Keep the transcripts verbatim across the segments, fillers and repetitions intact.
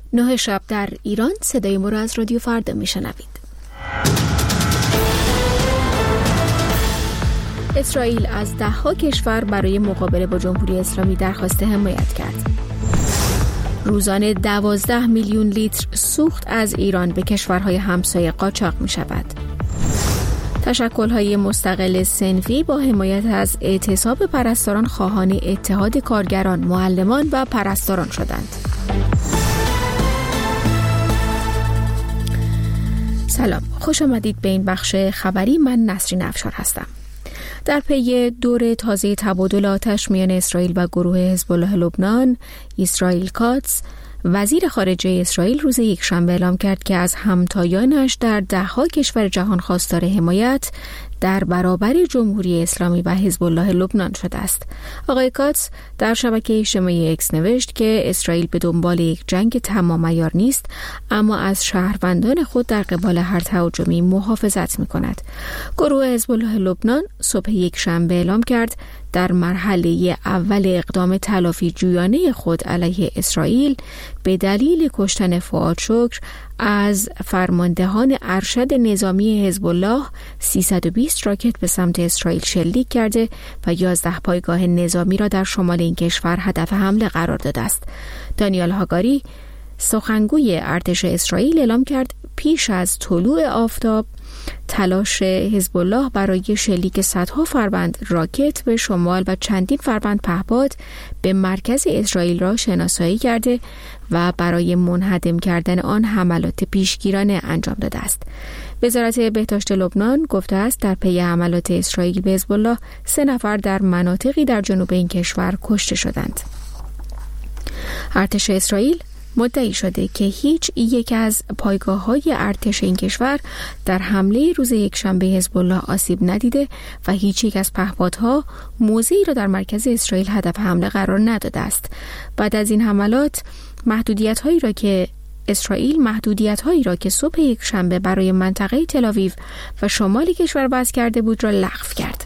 نه شب در ایران. صدای ما را از رادیو فردا میشنوید. اسرائیل از ده ها کشور برای مقابله با جمهوری اسلامی درخواست حمایت کرد. روزانه دوازده میلیون لیتر سوخت از ایران به کشورهای همسایه قاچاق می شود. تشکل‌های مستقل صنفی با حمایت از اعتصاب پرستاران خواهان اتحاد کارگران، معلمان و پرستاران شدند. سلام، خوش آمدید به این بخش خبری. من نسرین افشار هستم. در پی دور تازه تبادل آتش میان اسرائیل و گروه حزب الله لبنان، اسرائیل کاتس، وزیر خارجه اسرائیل روز یکشنبه اعلام کرد که از همتایانش در ده‌ها کشور جهان خواستار حمایت در برابر جمهوری اسلامی و حزب الله لبنان شده است. آقای کاتس در شبکه اجتماعی اکس نوشت که اسرائیل به دنبال یک جنگ تمام عیار نیست، اما از شهروندان خود در قبال هر تهاجمی محافظت می‌کند. گروه حزب الله لبنان صبح یکشنبه اعلام کرد در مرحله اول اقدام تلافی جویانه خود علیه اسرائیل به دلیل کشتن فؤاد شکر از فرماندهان ارشد نظامی حزب الله سیصد و بیست راکت به سمت اسرائیل شلیک کرده و یازده پایگاه نظامی را در شمال این کشور هدف حمله قرار داده است. دانیال هاگاری، سخنگوی ارتش اسرائیل، اعلام کرد پیش از طلوع آفتاب تلاش حزب الله برای شلیک صدها فروند راکت به شمال و چندین فروند پهپاد به مرکز اسرائیل را شناسایی کرده و برای منهدم کردن آن حملات پیشگیرانه انجام داده است. وزارت بهداشت لبنان گفته است در پی حملات اسرائیل به حزب الله سه نفر در مناطقی در جنوب این کشور کشته شدند. ارتش اسرائیل مدعی شده که هیچ یک از پایگاه‌های ارتش این کشور در حمله روز یکشنبه حزب الله آسیب ندیده و هیچ یک از پهپادها موضعی را در مرکز اسرائیل هدف حمله قرار نداده است. بعد از این حملات محدودیت‌هایی را که اسرائیل محدودیت‌هایی را که صبح یکشنبه برای منطقه تل‌آویو و شمال کشور وضع کرده بود را لغو کرد.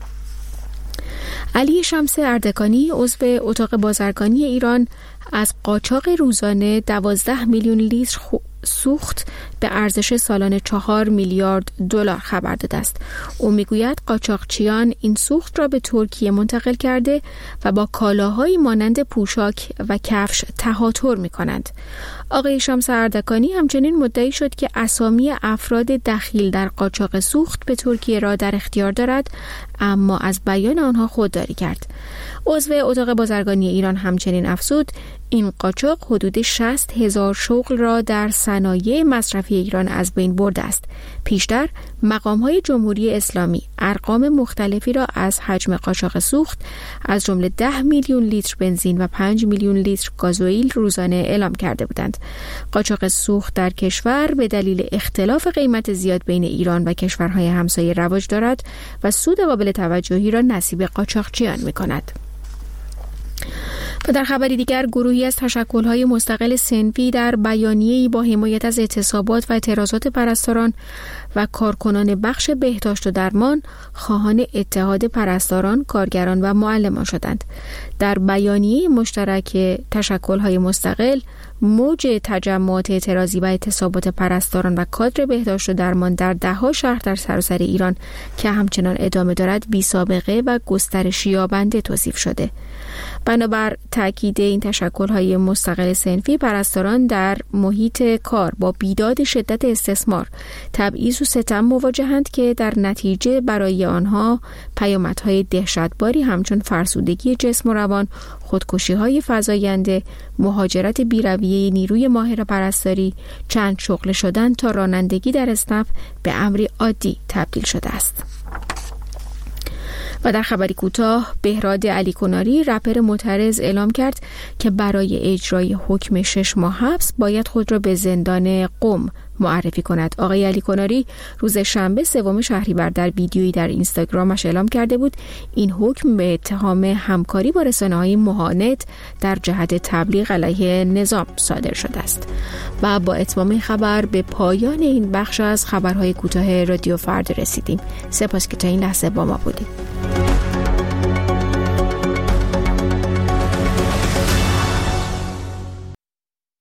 علی شمس اردکانی، عضو اتاق بازرگانی ایران، از قاچاق روزانه دوازده میلیون لیتر سوخت به ارزش سالانه چهار میلیارد دلار خبر داده است. او میگوید قاچاقچیان این سوخت را به ترکیه منتقل کرده و با کالاهایی مانند پوشاک و کفش تهاتر میکنند. آقای شمس اردکانی همچنین مدعی شد که اسامی افراد دخیل در قاچاق سوخت به ترکیه را در اختیار دارد، اما از بیان آنها خودداری کرد. عضو اتاق بازرگانی ایران همچنین افزود این قاچاق حدود شصت هزار شغل را در صنایع مصرفی ایران از بین برده است. پیشتر مقام‌های جمهوری اسلامی ارقام مختلفی را از حجم قاچاق سوخت از جمله ده میلیون لیتر بنزین و پنج میلیون لیتر گازوئیل روزانه اعلام کرده بودند. قاچاق سوخت در کشور به دلیل اختلاف قیمت زیاد بین ایران و کشورهای همسایه رواج دارد و سود قابل توجهی را نصیب قاچاقچیان می‌کند. و در خبری دیگر، گروهی از تشکل‌های مستقل صنفی در بیانیه‌ای با حمایت از اعتصابات و اعتراضات پرستاران و کارکنان بخش بهداشت و درمان خواهان اتحاد پرستاران، کارگران و معلمان شدند. در بیانیه مشترک تشکل‌های مستقل، موج تجمعات اعتراضی و اعتصابات پرستاران و کادر بهداشت و درمان در ده‌ها شهر در سراسر ایران که همچنان ادامه دارد بی‌سابقه و گسترش یابنده توصیف شده. بنابر تأکید این تشکل‌های مستقل صنفی، پرستاران در محیط کار با بیداد شدت استثمار، تبعیض و ستم مواجهند که در نتیجه برای آنها پیامدهای دهشتباری همچون فرسودگی جسم و روان، خودکشی‌های فزاینده، مهاجرت بی‌رویه نیروی ماهر پرستاری، چند شغل شدن تا رانندگی در اسنپ به امری عادی تبدیل شده است. و در خبری کوتاه، بهراد علی کناری، رپر معترض، اعلام کرد که برای اجرای حکم شش ماه حبس باید خود را به زندان قم معرفی کند. آقای علی کناری روز شنبه سوم شهریور در ویدیویی در اینستاگرامش اعلام کرده بود این حکم به اتهام همکاری با رسانه‌های مهاند در جهت تبلیغ علیه نظام صادر شده است. و با اتمام خبر به پایان این بخش از خبرهای کوتاه رادیو فردا رسیدیم. سپاس که تا این لحظه با ما بودید.